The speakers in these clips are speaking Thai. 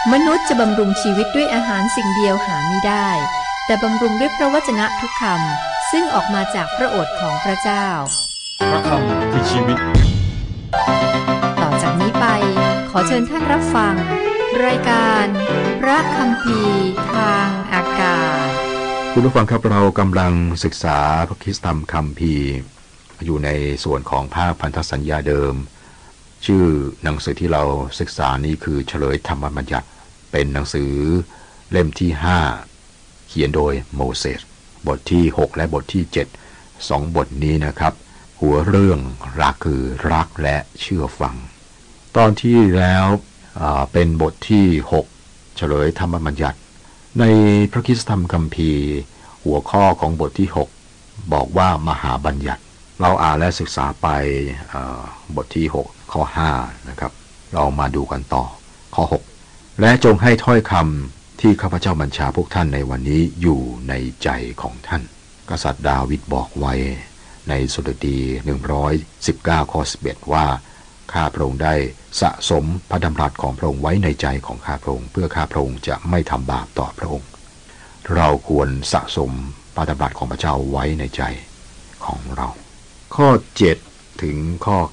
มนุษย์จะบำรุงชีวิตด้วยอาหารสิ่งเดียวหาไม่ได้แต่บำรุงด้วยพระวจนะทุกคำซึ่งออกมาจากพระโอษฐ์ของพระเจ้าพระคำคือชีวิตต่อจากนี้ไปขอเชิญท่านรับฟังรายการพระคัมภีร์ทางอากาศคุณผู้ฟังครับเรากำลังศึกษาพระคริสตธรรมคัมภีร์อยู่ในส่วนของภาคพันธสัญญาเดิมชื่อหนังสือที่เราศึกษานี้คือเฉลยธรรมบัญญัติเป็นหนังสือเล่มที่5เขียนโดยโมเสสบทที่6และบทที่7 2บทนี้นะครับหัวเรื่องหลักคือรักและเชื่อฟังตอนที่แล้วเป็นบทที่6เฉลยธรรมบัญญัติในพระคริสตธรรมคัมภีร์หัวข้อของบทที่6บอกว่ามหาบัญญัติเราอ่านและศึกษาไปบทที่6ข้อ5นะครับเรามาดูกันต่อข้อ6และจงให้ถ้อยคำที่ข้าพเจ้าบัญชาพวกท่านในวันนี้อยู่ในใจของท่านกษัตริย์ดาวิดบอกไว้ในสดุดี119ข้อ11ว่าข้าพระองค์ได้สะสมพระดำรัสของพระองค์ไว้ในใจของข้าพระองค์เพื่อข้าพระองค์จะไม่ทำบาปต่อพระองค์เราควรสะสมพระดำรัสของพระเจ้าไว้ในใจของเราข้อ7ถึงข้อ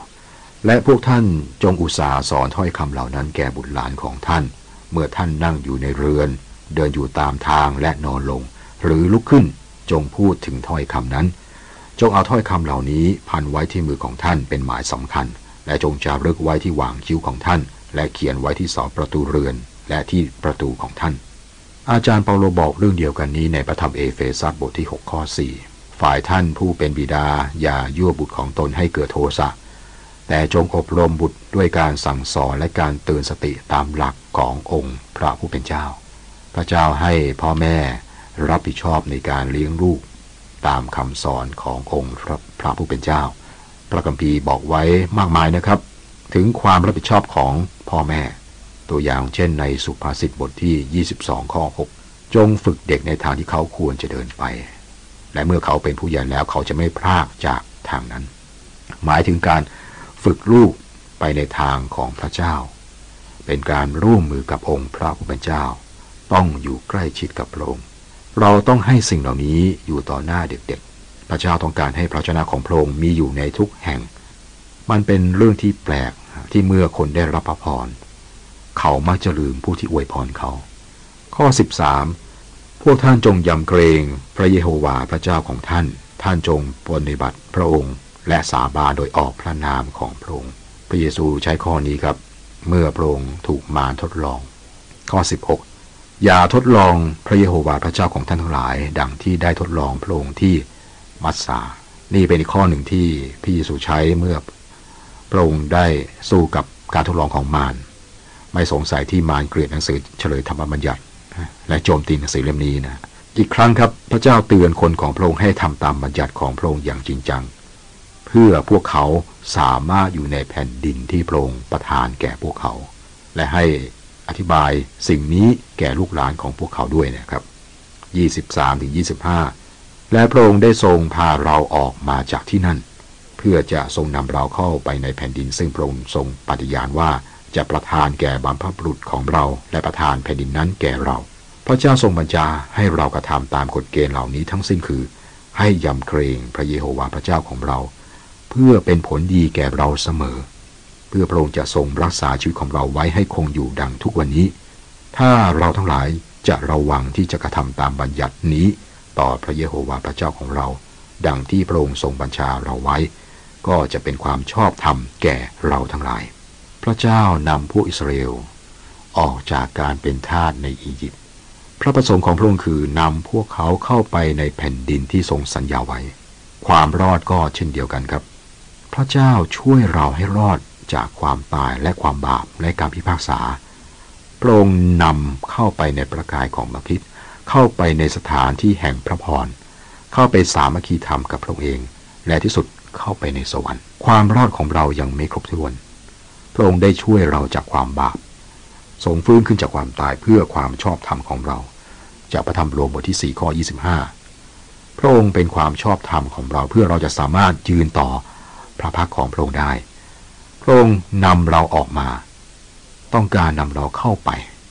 9และพวกท่านจงอุตสาห์สอนถ้อยคำเหล่านั้นแก่บุตรหลานของท่านเมื่อท่านนั่งอยู่ในเรือนเดินอยู่ตามทางและนอนลงหรือลุกขึ้นจงพูดถึงถ้อยคำนั้นจงเอาถ้อยคำเหล่านี้พันไว้ที่มือของท่านเป็นหมายสำคัญและจงจารึกไว้ที่หว่างคิ้วของท่านและเขียนไว้ที่เสาประตูเรือนและที่ประตูของท่านอาจารย์เปาโลบอกเรื่องเดียวกันนี้ในพระธรรมเอเฟซัสบทที่6ข้อ4ฝ่ายท่านผู้เป็นบิดาอย่ายั่วบุตรของตนให้เกิดโทสะแต่จงอบรมบุตรด้วยการสั่งสอนและการเตือนสติตามหลักขององค์พระผู้เป็นเจ้าพระเจ้าให้พ่อแม่รับผิดชอบในการเลี้ยงลูกตามคำสอนขององค์พระผู้เป็นเจ้าพระคัมภีร์บอกไว้มากมายนะครับถึงความรับผิดชอบของพ่อแม่ตัวอย่างเช่นในสุภาษิตบทที่22ข้อ6จงฝึกเด็กในทางที่เขาควรจะเดินไปและเมื่อเขาเป็นผู้ใหญ่แล้วเขาจะไม่พลากจากทางนั้นหมายถึงการฝึกลูกไปในทางของพระเจ้าเป็นการร่วมมือกับองค์พระผู้เป็นเจ้าต้องอยู่ใกล้ชิดกับพระองค์เราต้องให้สิ่งเหล่านี้อยู่ต่อหน้าเด็กๆพระเจ้าต้องการให้พระวจนะของพระองค์มีอยู่ในทุกแห่งมันเป็นเรื่องที่แปลกที่เมื่อคนได้รับพระพรเขามักจะลืมผู้ที่อวยพรเขาข้อ13พวกท่านจงยำเกรงพระเยโฮวาห์พระเจ้าของท่านท่านจงปฏิบัติพระองค์และสาบานโดยออกพระนามของพระองค์พระเยซูใช้ข้อนี้ครับเมื่อพระองค์ถูกมารทดลองข้อ16อย่าทดลองพระเยโฮวาห์พระเจ้าของท่านทั้งหลายดังที่ได้ทดลองพระองค์ที่มัสสานี่เป็นข้อหนึ่งที่พระเยซูใช้เมื่อพระองค์ได้สู้กับการทดลองของมารไม่สงสัยที่มารเกลียดหนังสือเฉลยธรรมบัญญัติและโจมตีหนังสือเล่มนี้นะอีกครั้งครับพระเจ้าเตือนคนของพระองค์ให้ทำตามบัญญัติของพระองค์อย่างจริงจังเพื่อพวกเขาสามารถอยู่ในแผ่นดินที่พระองค์ประทานแก่พวกเขาและให้อธิบายสิ่งนี้แก่ลูกหลานของพวกเขาด้วยนะครับ23-25และพระองค์ได้ทรงพาเราออกมาจากที่นั่นเพื่อจะทรงนำเราเข้าไปในแผ่นดินซึ่งพระองค์ทรงปฏิญาณว่าจะประทานแก่บรรพบุรุษของเราและประทานแผ่นดินนั้นแก่เราพระเจ้าทรงบัญชาให้เรากระทำตามกฎเกณฑ์เหล่านี้ทั้งสิ้นคือให้ยำเกรงพระเยโฮวาห์พระเจ้าของเราเพื่อเป็นผลดีแก่เราเสมอเพื่อพระองค์จะทรงรักษาชีวิตของเราไว้ให้คงอยู่ดังทุกวันนี้ถ้าเราทั้งหลายจะระวังที่จะกระทำตามบัญญัตินี้ต่อพระเยโฮวาห์พระเจ้าของเราดังที่พระองค์ทรงบัญชาเราไว้ก็จะเป็นความชอบธรรมแก่เราทั้งหลายพระเจ้านำพวกอิสราเอลออกจากการเป็นทาสในอียิปต์พระประสงค์ของพระองค์คือนำพวกเขาเข้าไปในแผ่นดินที่ทรงสัญญาไว้ความรอดก็เช่นเดียวกันครับพระเจ้าช่วยเราให้รอดจากความตายและความบาปและการพิพากษาพระองค์นำเข้าไปในประกายของพระคริสต์เข้าไปในสถานที่แห่งพระพรเข้าไปสามัคคีธรรมกับพระองค์เองและที่สุดเข้าไปในสวรรค์ความรอดของเรายังไม่ครบถ้วนพระองค์ได้ช่วยเราจากความบาปทรงฟื้นขึ้นจากความตายเพื่อความชอบธรรมของเราจากพระธรรมโรมบทที่4ข้อ25พระองค์เป็นความชอบธรรมของเราเพื่อเราจะสามารถยืนต่อพระพักของพระองค์ได้พระองค์นำเราออกมาต้องการนำเราเข้าไป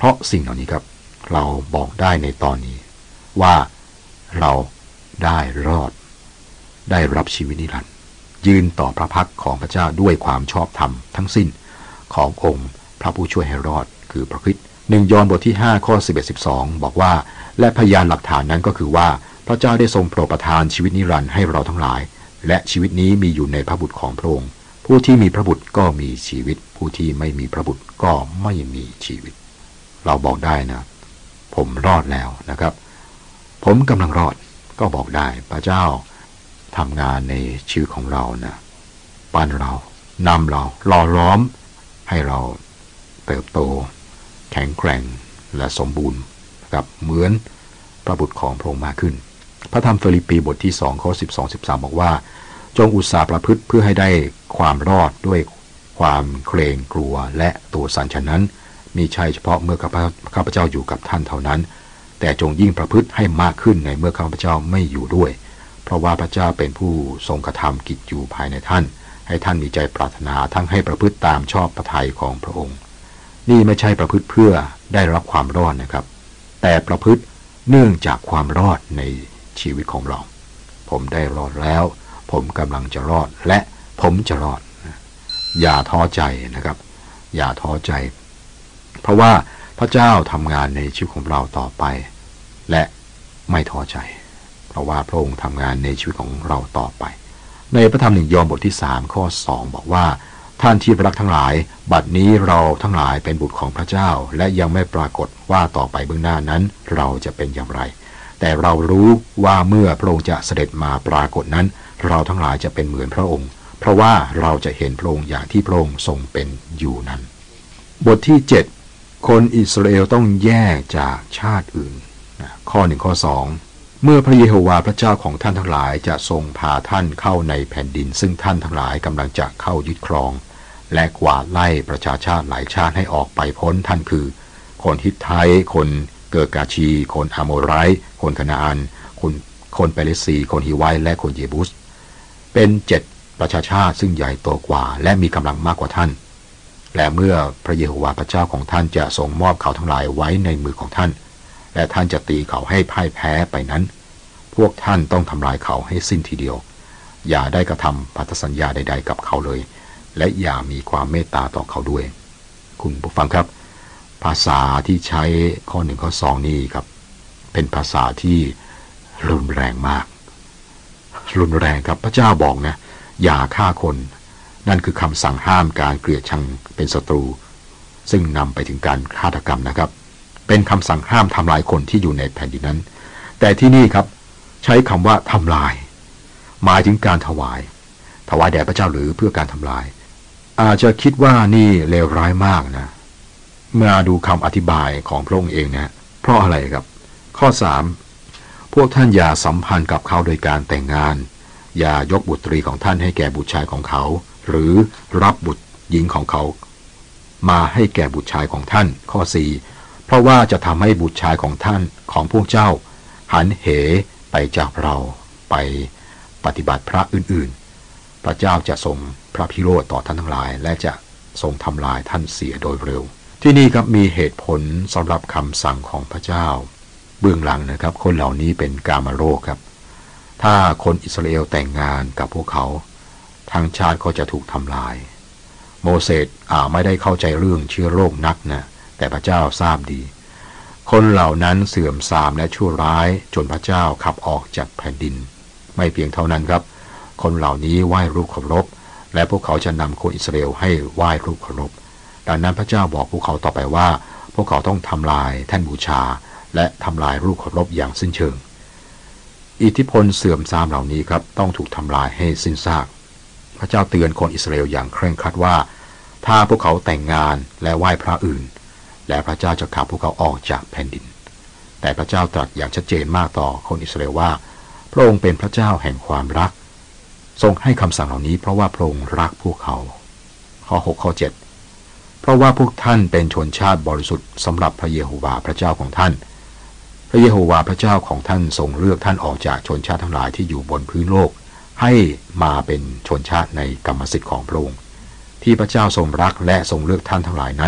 ราะสิ่งเหล่านี้ครับเราบอกได้ในตอนนี้ว่าเราได้รอดได้รับชีวิตนิรันดร์ยืนต่อพระพักของพระเจ้าด้วยความชอบธรรมทั้งสิ้นขององค์พระผู้ช่วยให้รอดคือพระคริสต์1 ยอห์นบทที่5ข้อ 11-12 บอกว่าและพยานหลักฐานนั้นก็คือว่าพระเจ้าได้ทรงโปรดประทานชีวิตนิรันดร์ให้เราทั้งหลายและชีวิตนี้มีอยู่ในพระบุตรของพระองค์ผู้ที่มีพระบุตรก็มีชีวิตผู้ที่ไม่มีพระบุตรก็ไม่มีชีวิตเราบอกได้นะผมรอดแล้วนะครับผมกำลังรอดก็บอกได้พระเจ้าทำงานในชีวิตของเรานะปั้นเรานำเราหล่อล้อมให้เราเติบโตแข็งแกร่งและสมบูรณ์กับเหมือนพระบุตรของพระองค์มากขึ้นพระธรรมฟิลิปปีบทที่2ข้อ 12-13 บอกว่าจงอุตสาห์ประพฤติเพื่อให้ได้ความรอดด้วยความเกรงกลัวและตัวสั่นฉะนั้นมีใช่เฉพาะเมื่อข้าพเจ้าอยู่กับท่านเท่านั้นแต่จงยิ่งประพฤติให้มากขึ้นในเมื่อข้าพเจ้าไม่อยู่ด้วยเพราะว่าพระเจ้าเป็นผู้ทรงกระทำกิจอยู่ภายในท่านให้ท่านมีใจปรารถนาทั้งให้ประพฤติตามชอบพระทัยของพระองค์นี่ไม่ใช่ประพฤติเพื่อได้รับความรอดนะครับแต่ประพฤติเนื่องจากความรอดในชีวิตของเราผมได้รอดแล้วผมกำลังจะรอดและผมจะรอดอย่าท้อใจนะครับอย่าท้อใจเพราะว่าพระเจ้าทำงานในชีวิตของเราต่อไปและไม่ท้อใจเพราะว่าพระองค์ทำงานในชีวิตของเราต่อไปในพระธรรม1 ยอห์นบทที่3ข้อ 2บอกว่าท่านที่รักทั้งหลายบัดนี้เราทั้งหลายเป็นบุตรของพระเจ้าและยังไม่ปรากฏว่าต่อไปเบื้องหน้านั้นเราจะเป็นอย่างไรแต่เรารู้ว่าเมื่อพระองค์จะเสด็จมาปรากฏนั้นเราทั้งหลายจะเป็นเหมือนพระองค์เพราะว่าเราจะเห็นพระองค์อย่างที่พระองค์ทรงเป็นอยู่นั้นบทที่7คนอิสราเอลต้องแยกจากชาติอื่นข้อ1ข้อ2เมื่อพระเยโฮวาห์พระเจ้าของท่านทั้งหลายจะทรงพาท่านเข้าในแผ่นดินซึ่งท่านทั้งหลายกำลังจะเข้ายึดครองและกวาดไล่ประชาชาติหลายชาติให้ออกไปพ้นท่านคือคนฮิตไทคนเกิร์กาชีคนอาโมไรต์คนคานาอันคนเปเลซีคนฮิไวและคนเยบุสเป็น7ประชาชาติซึ่งใหญ่โตกว่าและมีกำลังมากกว่าท่านและเมื่อพระเยโฮวาห์พระเจ้าของท่านจะทรงมอบเขาทั้งหลายไว้ในมือของท่านและท่านจะตีเขาให้พ่ายแพ้ไปนั้นพวกท่านต้องทำลายเขาให้สิ้นทีเดียวอย่าได้กระทำพันธสัญญาใดๆกับเขาเลยและอย่ามีความเมตตาต่อเขาด้วยคุณผู้ฟังครับภาษาที่ใช้ข้อ1ข้อ2นี่ครับเป็นภาษาที่รุนแรงมากรุนแรงครับพระเจ้าบอกนะอย่าฆ่าคนนั่นคือคำสั่งห้ามการเกลียดชังเป็นศัตรูซึ่งนำไปถึงการฆาตกรรมนะครับเป็นคำสั่งห้ามทำลายคนที่อยู่ในแผ่นดินนั้นแต่ที่นี่ครับใช้คำว่าทำลายหมายถึงการถวายแด่พระเจ้าหรือเพื่อการทำลายอาจจะคิดว่านี่เลวร้ายมากนะเมื่อดูคำอธิบายของพระองค์เองนะเพราะอะไรครับข้อ3พวกท่านอย่าสัมพันธ์กับเขาโดยการแต่งงานอย่ายกบุตรีของท่านให้แก่บุตรชายของเขาหรือรับบุตรหญิงของเขามาให้แก่บุตรชายของท่านข้อ4เพราะว่าจะทำให้บุตรชายของท่านของพวกเจ้าหันเหไปจากเราไปปฏิบัติพระอื่นๆพระเจ้าจะทรงพระพิโรธต่อท่านทั้งหลายและจะทรงทำลายท่านเสียโดยเร็วที่นี่ครับมีเหตุผลสำหรับคำสั่งของพระเจ้าเบื้องหลังนะครับคนเหล่านี้เป็นกามโรคครับถ้าคนอิสราเอลแต่งงานกับพวกเขาทางชาติก็จะถูกทำลายโมเสสไม่ได้เข้าใจเรื่องเชื้อโรคนักนะแต่พระเจ้าทราบดีคนเหล่านั้นเสื่อมทรามและชั่วร้ายจนพระเจ้าขับออกจากแผ่นดินไม่เพียงเท่านั้นครับคนเหล่านี้ไหว้รูปเคารพและพวกเขาจะนำคนอิสราเอลให้ไหว้รูปเคารพดังนั้นพระเจ้าบอกพวกเขาต่อไปว่าพวกเขาต้องทำลายแท่นบูชาและทำลายรูปเคารพอย่างสิ้นเชิงอิทธิพลเสื่อมทรามเหล่านี้ครับต้องถูกทำลายให้สิ้นซากพระเจ้าเตือนคนอิสราเอลอย่างเคร่งครัดว่าถ้าพวกเขาแต่งงานและไหว้พระอื่นและพระเจ้าจะขับพวกเขาออกจากแผ่นดินแต่พระเจ้าตรัสอย่างชัดเจนมากต่อคนอิสราเอลว่าพระองค์เป็นพระเจ้าแห่งความรักทรงให้คำสั่งเหล่านี้เพราะว่าพระองค์รักพวกเขาข้อ6ข้อ7เพราะว่าพวกท่านเป็นชนชาติบริสุทธิ์สำหรับพระเยโฮวาห์พระเจ้าของท่านพระเยโฮวาห์พระเจ้าของท่านทรงเลือกท่านออกจากชนชาติทั้งหลายที่อยู่บนพื้นโลกให้มาเป็นชนชาติในกรรมสิทธิ์ของพระองค์ที่พระเจ้าทรงรักและทรงเลือกท่านทั้งหลายนั้น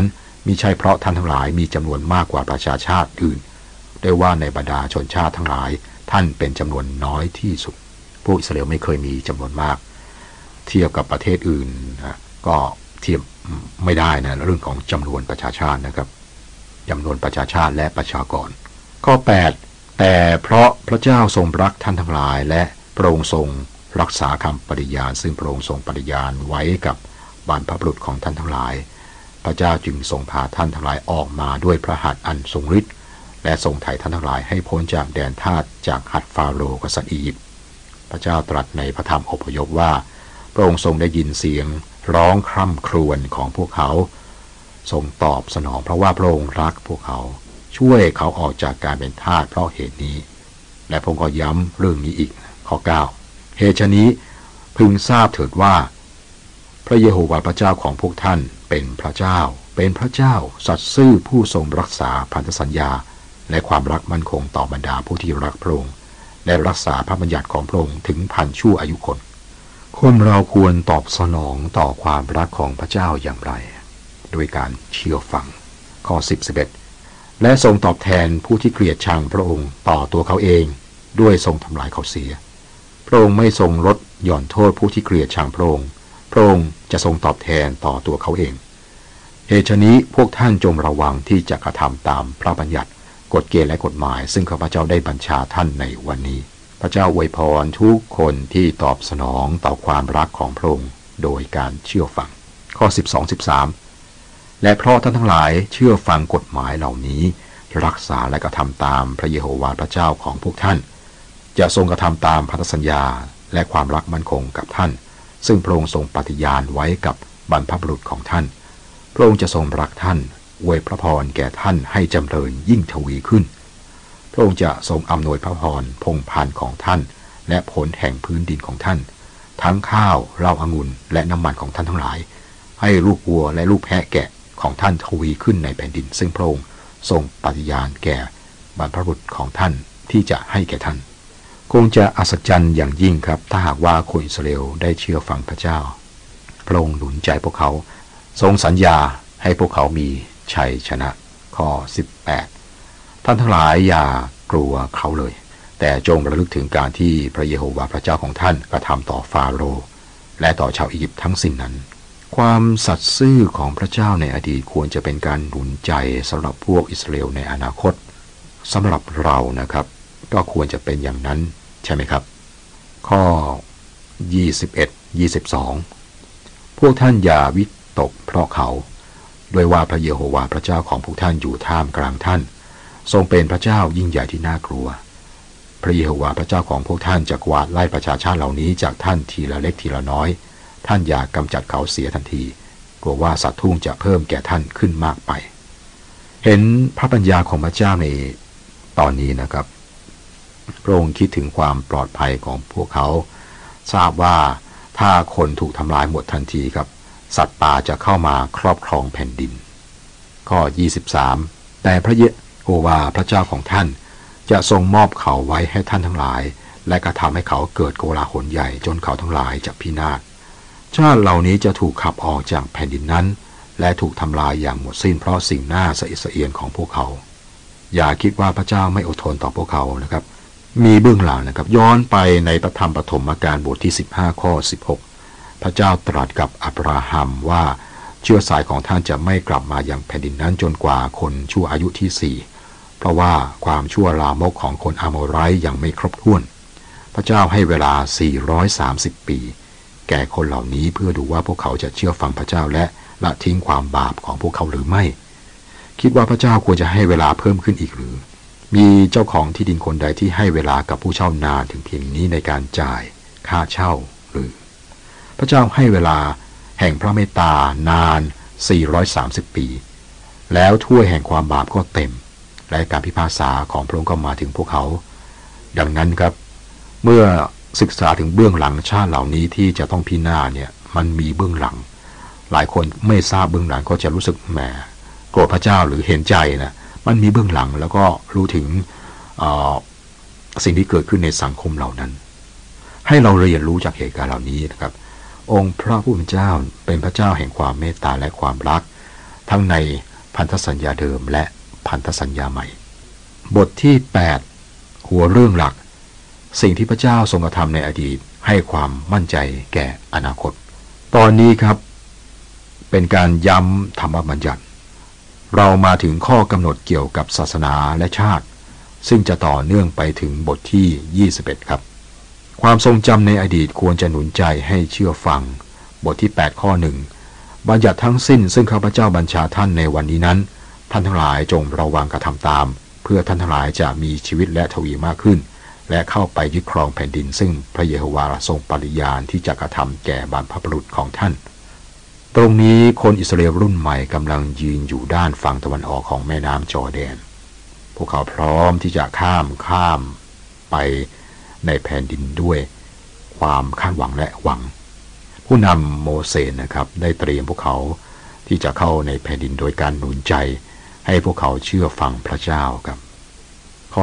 มิใช่เพราะท่านทั้งหลายมีจำนวนมากกว่าประชาชาติอื่นได้ว่าในบรรดาชนชาติทั้งหลายท่านเป็นจำนวนน้อยที่สุดพวกอิสราเอลไม่เคยมีจำนวนมากเทียบกับประเทศอื่นก็เทียบไม่ได้นะเรื่องของจำนวนประชาชาตินะครับจำนวนประชาชาติและประชากรข้อ8แต่เพราะพระเจ้าทรงรักท่านทั้งหลายและพระองค์ทรงรักษาคำปฏิญาณซึ่งพระองค์ทรงปฏิญาณไว้กับบรรพบุรุษของท่านทั้งหลายพระเจ้าจึงทรงพาท่านทั้งหลายออกมาด้วยพระหัตถ์อันทรงฤทธิ์และทรงไถ่ท่านทั้งหลายให้พ้นจากแดนทาสจากหัตถ์ฟาโรห์กษัตริย์อียิปต์พระเจ้าตรัสในพระธรรมอพยพว่าพระองค์ทรงได้ยินเสียงร้องคร่ำครวญของพวกเขาทรงตอบสนองเพราะว่าพระองค์รักพวกเขาช่วยเขาออกจากการเป็นทาสเพราะเหตุนี้และพระองค์ก็ย้ำเรื่องนี้อีกข้อ9เหตุฉะนี้พึงทราบเถิดว่าพระเยโฮวาห์พระเจ้าของพวกท่านเป็นพระเจ้าสัตย์ซื่อผู้ทรงรักษาพันธสัญญาและความรักมั่นคงต่อบรรดาผู้ที่รักพระองค์และรักษาพระบัญญัติของพระองค์ถึงพันชั่วอายุคนเราควรตอบสนองต่อความรักของพระเจ้าอย่างไรโดยการเชื่อฟังข้อ10-11และทรงตอบแทนผู้ที่เกลียดชังพระองค์ต่อตัวเขาเองด้วยทรงทำลายเขาเสียพระองค์ไม่ทรงลดหย่อนโทษผู้ที่เกลียดชังพระองค์จะทรงตอบแทนต่อตัวเขาเองเหตุฉะนี้พวกท่านจงระวังที่จะกระทำตามพระบัญญัติกฎเกณฑ์และกฎหมายซึ่งข้าพเจ้าได้บัญชาท่านในวันนี้พระเจ้าอวยพรทุกคนที่ตอบสนองต่อความรักของพระองค์โดยการเชื่อฟังข้อ12-13และเพราะท่านทั้งหลายเชื่อฟังกฎหมายเหล่านี้รักษาและกระทำตามพระเยโฮวาห์พระเจ้าของพวกท่านจะทรงกระทำตามพันธสัญญาและความรักมั่นคงกับท่านซึ่งพระองค์ทรงปฏิญาณไว้กับบรรพบุรุษของท่านพระองค์จะทรงรักท่านอวยพระพรแก่ท่านให้จำเริญยิ่งทวีขึ้นพระองค์จะทรงอำนวยพระพรพงศ์พันธุ์ของท่านและผลแห่งพื้นดินของท่านทั้งข้าวเหล้าองุ่นและน้ำมันของท่านทั้งหลายให้ลูกวัวและลูกแพะแกะของท่านทวีขึ้นในแผ่นดินซึ่งพระองค์ทรงปฏิญาณแก่บรรพบุรุษของท่านที่จะให้แก่ท่านคงจะอัศจรรย์อย่างยิ่งครับถ้าหากว่าคนอิสราเอลได้เชื่อฟังพระเจ้าพระองค์หนุนใจพวกเขาทรงสัญญาให้พวกเขามีชัยชนะข้อ18ท่านทั้งหลายอย่ากลัวเขาเลยแต่จงระลึกถึงการที่พระเยโฮวาห์พระเจ้าของท่านกระทำต่อฟาโรห์และต่อชาวอียิปต์ทั้งสิ้นนั้นความสัตย์ซื่อของพระเจ้าในอดีตควรจะเป็นการหนุนใจสำหรับพวกอิสราเอลในอนาคตสำหรับเรานะครับก็ควรจะเป็นอย่างนั้นใช่ไหมครับข้อ21-22พวกท่านอย่าวิตกเพราะเขาโดยว่าพระเยโฮวาห์พระเจ้าของพวกท่านอยู่ท่ามกลางท่านทรงเป็นพระเจ้ายิ่งใหญ่ที่น่ากลัวพระเยโฮวาห์พระเจ้าของพวกท่านจะกวาดไล่ประชาชาติเหล่านี้จากท่านทีละเล็กทีละน้อยท่านอย่ากำจัดเขาเสียทันทีกลัวว่าสัตว์ทุ่งจะเพิ่มแก่ท่านขึ้นมากไปเห็นพระปัญญาของพระเจ้าในตอนนี้นะครับพระองค์คิดถึงความปลอดภัยของพวกเขาทราบว่าถ้าคนถูกทำลายหมดทันทีครับสัตว์ป่าจะเข้ามาครอบครองแผ่นดินข้อ23แต่พระเยโฮวาห์พระเจ้าของท่านจะทรงมอบเขาไว้ให้ท่านทั้งหลายและกระทำให้เขาเกิดโกลาหลใหญ่จนเขาทั้งหลายจะพินาศชาติเหล่านี้จะถูกขับออกจากแผ่นดินนั้นและถูกทำลายอย่างหมดสิ้นเพราะสิ่งน่าสะอิดสะเอียนของพวกเขาอย่าคิดว่าพระเจ้าไม่อดทนต่อพวกเขานะครับมีเบื้องหลังนะครับย้อนไปในพระธรรมปฐมกาลบทที่15ข้อ16พระเจ้าตรัสกับอับราฮัมว่าเชื้อสายของท่านจะไม่กลับมายังแผ่นดินนั้นจนกว่าคนชั่วอายุที่4เพราะว่าความชั่วลามกของคนอาโมไรต์ยังไม่ครบถ้วนพระเจ้าให้เวลา430ปีแก่คนเหล่านี้เพื่อดูว่าพวกเขาจะเชื่อฟังพระเจ้าและละทิ้งความบาปของพวกเขาหรือไม่คิดว่าพระเจ้าควรจะให้เวลาเพิ่มขึ้นอีกหรือมีเจ้าของที่ดินคนใดที่ให้เวลากับผู้เช่านานถึงเพียงนี้ในการจ่ายค่าเช่าหรือพระเจ้าให้เวลาแห่งพระเมตตานาน430ปีแล้วถ้วยแห่งความบาปก็เต็มและการพิพากษาของพระองค์ก็มาถึงพวกเขาดังนั้นครับเมื่อศึกษาถึงเบื้องหลังชาติเหล่านี้ที่จะต้องพินาศเนี่ยมันมีเบื้องหลังหลายคนไม่ทราบเบื้องหลังก็จะรู้สึกแหมโกรธพระเจ้าหรือเห็นใจนะมันมีเบื้องหลังแล้วก็รู้ถึงสิ่งที่เกิดขึ้นในสังคมเหล่านั้นให้เราเรียนรู้จากเหตุการณ์เหล่านี้นะครับองค์พระผู้เป็นเจ้าเป็นพระเจ้าแห่งความเมตตาและความรักทั้งในพันธสัญญาเดิมและพันธสัญญาใหม่บทที่8หัวเรื่องหลักสิ่งที่พระเจ้าทรงกระทำในอดีตให้ความมั่นใจแก่อนาคตตอนนี้ครับเป็นการย้ำธรรมบัญญัติเรามาถึงข้อกำหนดเกี่ยวกับศาสนาและชาติซึ่งจะต่อเนื่องไปถึงบทที่21ครับความทรงจำในอดีตควรจะหนุนใจให้เชื่อฟังบทที่8ข้อ1บัญญัติทั้งสิ้นซึ่งข้าพเจ้าบัญชาท่านในวันนี้นั้นท่านทั้งหลายจงระวังกระทำตามเพื่อท่านทั้งหลายจะมีชีวิตและทวีมากขึ้นและเข้าไปยึดครองแผ่นดินซึ่งพระเยโฮวาทรงปริญาณที่จะกระทำแก่บรรพบุรุษของท่านตรงนี้คนอิสราเอลรุ่นใหม่กำลังยืนอยู่ด้านฝั่งตะวันออกของแม่น้ำจอร์แดนพวกเขาพร้อมที่จะข้ามไปในแผ่นดินด้วยความคาดหวังและหวังผู้นำโมเสสนะครับได้เตรียมพวกเขาที่จะเข้าในแผ่นดินโดยการหนุนใจให้พวกเขาเชื่อฟังพระเจ้าครับข้อ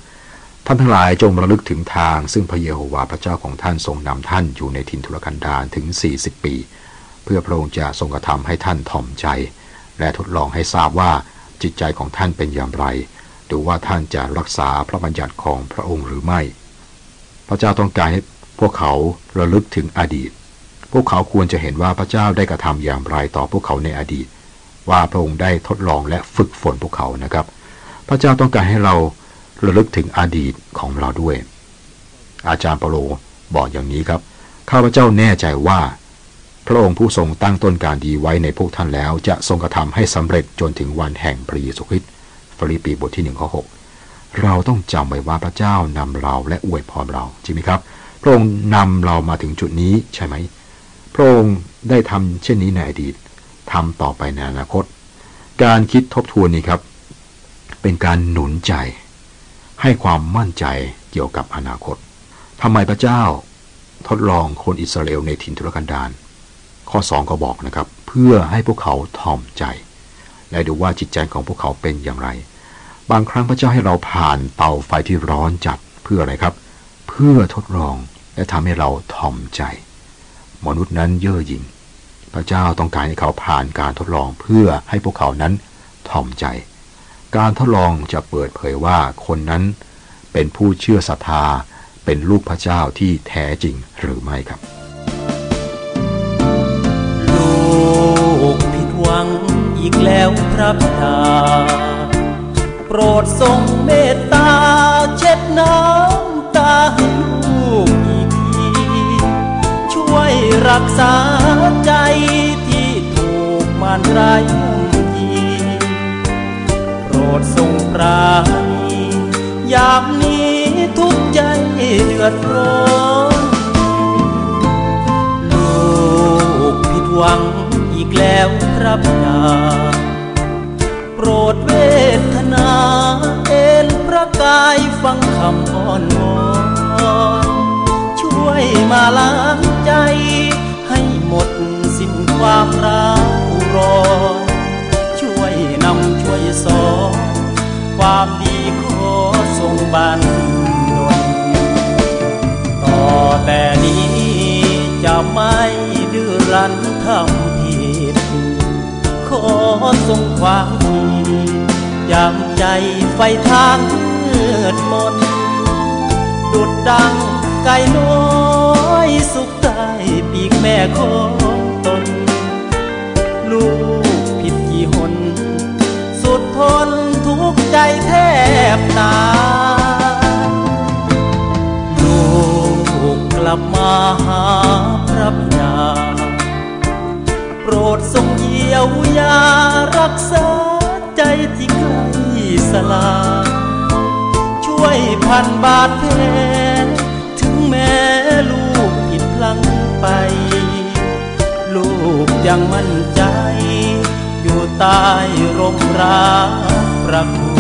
2ท่านทั้งหลายจงระลึกถึงทางซึ่งพระเยโฮวาห์พระเจ้าของท่านทรงนำท่านอยู่ในถิ่นทุรกันดารถึง40ปีเพื่อพระองค์จะทรงกระทำให้ท่านถ่อมใจและทดลองให้ทราบว่าจิตใจของท่านเป็นอย่างไรดูว่าท่านจะรักษาพระบัญญัติของพระองค์หรือไม่พระเจ้าต้องการให้พวกเขาระลึกถึงอดีตพวกเขาควรจะเห็นว่าพระเจ้าได้กระทำอย่างไรต่อพวกเขาในอดีตว่าพระองค์ได้ทดลองและฝึกฝนพวกเขานะครับพระเจ้าต้องการให้เราระลึกถึงอดีตของเราด้วยอาจารย์เปาโลบอกอย่างนี้ครับข้าพเจ้าแน่ใจว่าพระองค์ผู้ทรงตั้งต้นการดีไว้ในพวกท่านแล้วจะทรงกระทำให้สำเร็จจนถึงวันแห่งพระเยซูคริสต์ฟิลิปปีบทที่1ข้อ6เราต้องจำไว้ว่าพระเจ้านำเราและอวยพรเราจริงไหมครับพระองค์นำเรามาถึงจุดนี้ใช่ไหมพระองค์ได้ทำเช่นนี้ในอดีตทำต่อไปในอนาคตการคิดทบทวนนี้ครับเป็นการหนุนใจให้ความมั่นใจเกี่ยวกับอนาคตทำไมพระเจ้าทดลองคนอิสราเอลในถิ่นทุรกันดารข้อ2ก็บอกนะครับเพื่อให้พวกเขาถ่อมใจและดูว่าจิตใจของพวกเขาเป็นอย่างไรบางครั้งพระเจ้าให้เราผ่านเตาไฟที่ร้อนจัดเพื่ออะไรครับเพื่อทดลองและทำให้เราถ่อมใจมนุษย์นั้นเย่อหยิ่งพระเจ้าต้องการให้เขาผ่านการทดลองเพื่อให้พวกเขานั้นถ่อมใจการทดลองจะเปิดเผยว่าคนนั้นเป็นผู้เชื่อศรัทธาเป็นลูกพระเจ้าที่แท้จริงหรือไม่ครับลูกผิดหวังอีกแล้วพระบิดาโปรดทรงเมตตาเช็ดน้ำตาให้ลูกอีกทีช่วยรักษาใจที่ถูกมารร้ายย่ำยีโปรดทรงปราณียามนี้ทุกใจเดือดร้อนลูกผิดหวังอีกแล้วพระบิดาโปรดเวทนาเอ็นพระกายฟังคำอ้อนวอนช่วยมาล้างใจให้หมดสิ้นความร้าวร้อนช่วยนำช่วยสอนความดีขอทรงบันดลต่อแต่นี้จะไม่ดื้อรั้นทำผิดขอทรงความดียามใจไฟทางมืดมนดุจดังไก่น้อยสุขใต้ปีกแม่ของตนลูกผิดกี่หนสุดทนทุกใจแทบตายลูกกลับมาหาพระบิดาโปรดทรงเยียวยารักษาใจที่ใกล้สลายช่วยพันบาดแผลถึงแม้ลูกผิดพลั้งไปลูกยังมั่นใจอยู่ใต้ร่มรักพระคุณ